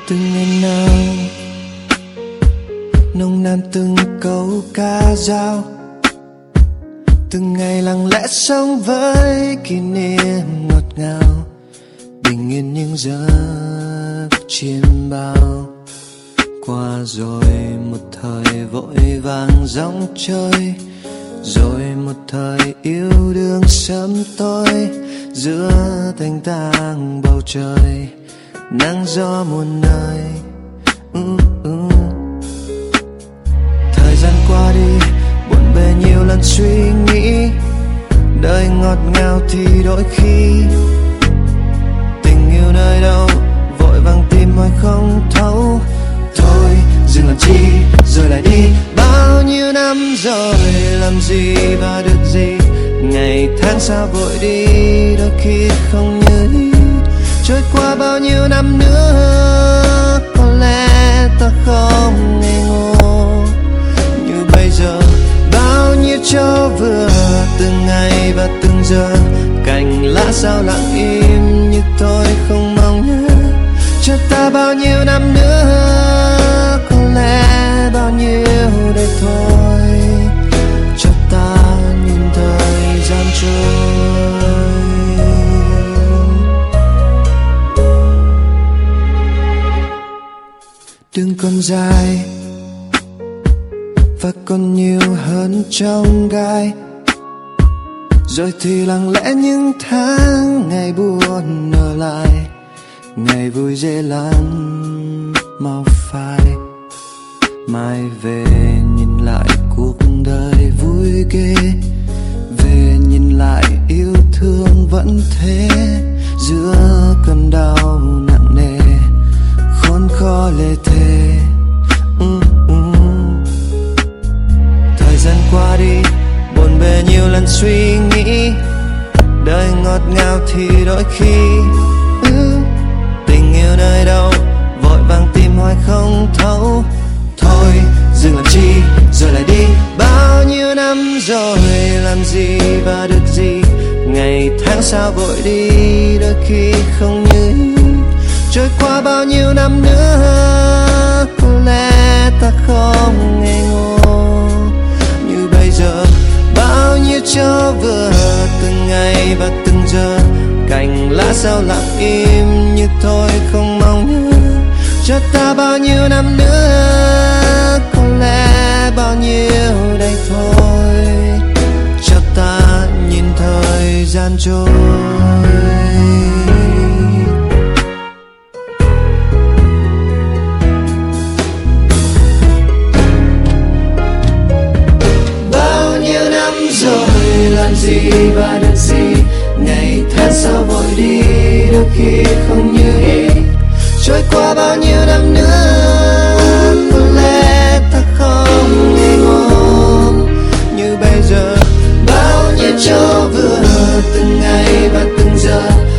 Từng ngày nào nồng nàn từng câu ca dao, từng ngày lặng lẽ sống với kỷ niệm ngọt ngào, bình yên những giấc chiêm bao. Qua rồi một thời vội vàng dòng chơi, rồi một thời yêu đương sớm tối, giữa thanh thang bầu trời nắng gió muôn nơi. Thời gian qua đi buồn bề nhiều lần suy nghĩ, đời ngọt ngào thì đôi khi tình yêu nơi đâu vội vàng tìm hoài không thấu. Thôi dừng làm chi rồi lại đi, bao nhiêu năm rồi làm gì và được gì, ngày tháng sao vội đi đôi khi không như ý. Trôi qua bao nhiêu năm nữa có lẽ ta không ngây ngô như bây giờ. Bao nhiêu cho vừa từng ngày và từng giờ, cành lá sao lặng im như tôi không mong nhớ. Cho ta bao nhiêu năm nữa, có lẽ bao nhiêu đây thôi. Cho ta nhìn thời gian trôi. Đường còn dài và còn nhiều hơn trong gai, rồi thì lặng lẽ những tháng ngày buồn ở lại, ngày vui dễ lắm mau phai. Mai về nhìn lại cuộc đời vui ghê, về nhìn lại yêu thương vẫn thế, giữa cơn đau nặng nề khốn khó lê thê. Thời gian qua đi buồn bề nhiều lần suy nghĩ, đời ngọt ngào thì đôi khi tình yêu nơi đâu vội vàng tìm hoài không thấu. Thôi dừng làm chi rồi lại đi, bao nhiêu năm rồi làm gì và được gì, ngày tháng sao vội đi đôi khi không như ý. Trôi qua bao nhiêu năm nữa có lẽ ta không ngây ngô như bây giờ. Bao nhiêu cho vừa từng ngày và từng giờ, cành lá sao lặng im như tôi không mong nhớ. Cho ta bao nhiêu năm nữa, có lẽ bao nhiêu đây thôi. Cho ta nhìn thời gian trôi. Rồi làm gì và được gì, ngày tháng sao vội đi đôi khi không như ý. Trôi qua bao nhiêu năm nữa, có lẽ ta không ngây ngô như bây giờ. Bao nhiêu cho vừa từng ngày và từng giờ,